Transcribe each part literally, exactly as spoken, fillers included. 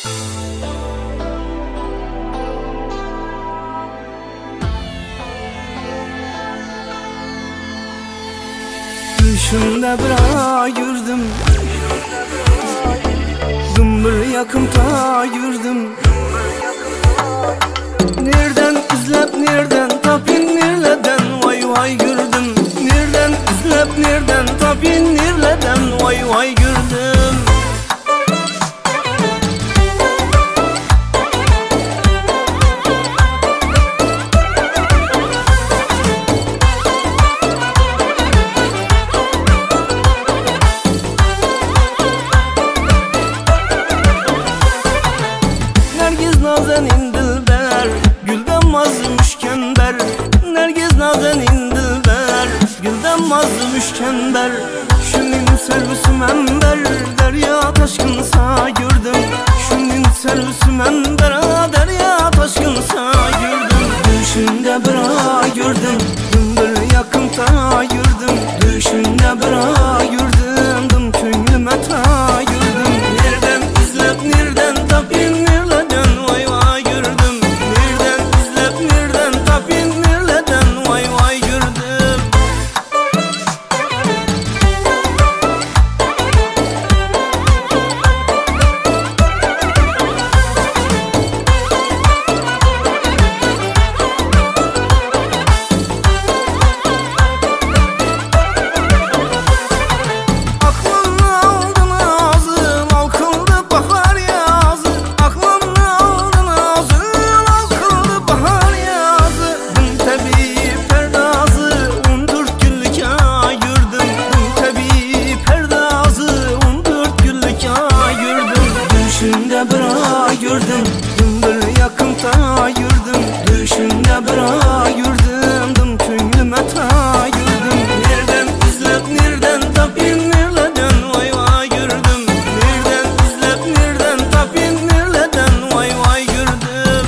Düşümde bir yürüdüm, zımbır yakımta yürüdüm. Nereden izlep nereden tapin nereden vay vay yürüdüm. Nereden izlep nereden tapin nereden vay vay yürüdüm. Nazenin dilber, gülden mazlum müşkember. Nergiz nazenin dilber, gülden mazlum müşkember. Şunun servisi member, derya taşkınsa yürüdüm. Şunun servisi member, derya taşkınsa yürüdüm. Düşümde bir ay yürüdüm, dümbür yakımta yürüdüm. Düşümde bir ay yürüdüm, dım köngülüme ta yürüdüm. Nereden izlep nereden tapin yürüdüm, dümbür yakımta yürüdüm. Düşümde bir ay yürüdüm, dım köngülüme ta yürüdüm. Nereden izlep nereden tapin nereden vay vay yürüdüm. Nereden izlep nereden tapin nereden vay vay yürüdüm.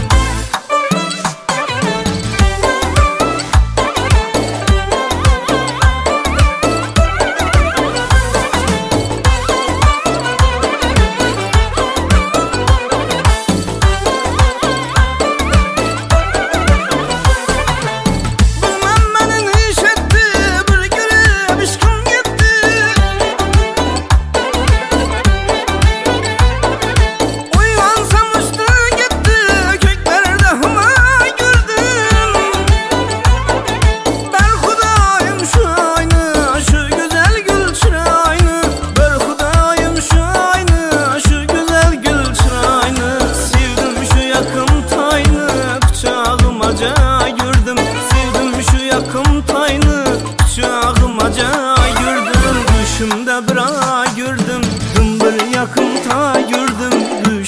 Yürüdüm, sevdim şu yakım tayını, kucağımaca yürüdüm. Düşümde bir ay yürüdüm, dımbır yakımta yürüdüm.